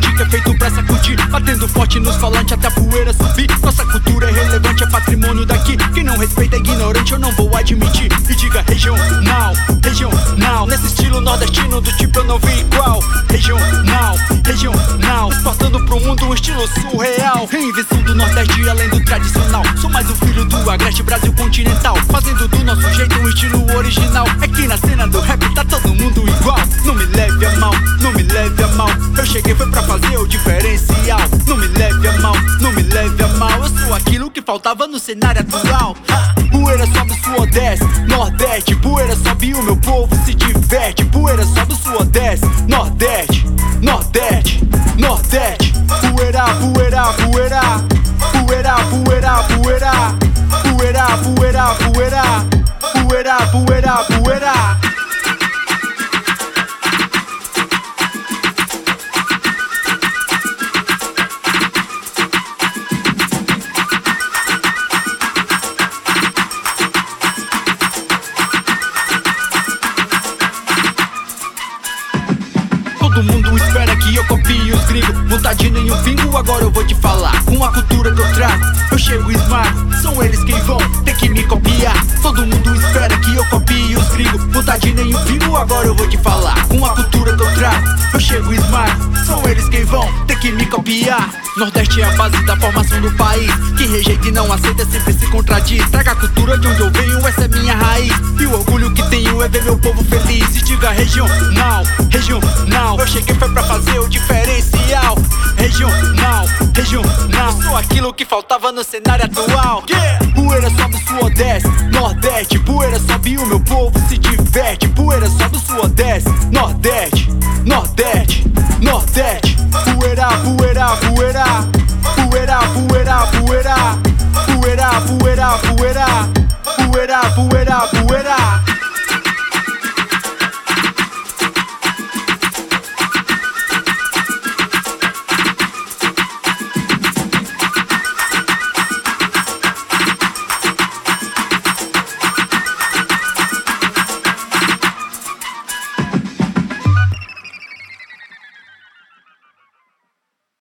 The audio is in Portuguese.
melody que é feito pra sacudir, batendo forte nos falantes até a poeira subir. Nossa cultura é relevante, é patrimônio daqui. Quem não respeita é ignorante, eu não vou admitir. E diga regional, regional, nesse estilo nordestino do tipo eu não vi igual. Regional, regional, exportando pro mundo um estilo surreal. Reinvenção do Nordeste além do tradicional. Sou mais um filho do Agreste, Brasil continental, fazendo do nosso jeito um estilo original. É que na cena do rap tá todo mundo igual. Não me leve a mal, não me leve a mal. Eu cheguei foi pra fazer o diferencial. Não me leve a mal, não me leve a mal. Eu sou aquilo que faltava no cenário atual. Poeira sobe, suor desce, Nordeste. Poeira sobe e o meu povo se diverte. Poeira sobe, suor desce, Nordeste, Nordeste, Nordeste. Poeira, poeira, poeira. Poeira, poeira, poeira. Poeira, poeira, poeira. Poeira, poeira, poeira. Todo mundo espera que eu copie os gringos. Vontade nenhum pingo, agora eu vou te falar. Com a cultura que eu trago, eu chego e esmago. São eles quem vão ter que me copiar. Todo mundo espera que eu copie os gringos. Vontade nenhum pingo, agora eu vou te falar. Com a cultura que eu trago, eu chego e esmago. São eles quem vão ter que me copiar. Nordeste é a base da formação do país. Quem rejeita e não aceita sempre se contradiz. Traga a cultura de onde eu venho, essa é minha raiz. E o orgulho que tenho é ver meu povo feliz. E diga regional, regional. Eu cheguei foi pra fazer o diferencial. Regional, regional. Sou aquilo que faltava no cenário atual. Poeira sobe, suor desce, Nordeste. Poeira sobe e o meu povo se diverte. Poeira sobe, suor desce, Nordeste, Nordeste, Nordeste. Poeira, poeira, poeira. Poeira, poeira, poeira. Poeira, poeira, poeira. Poeira, poeira, poeira.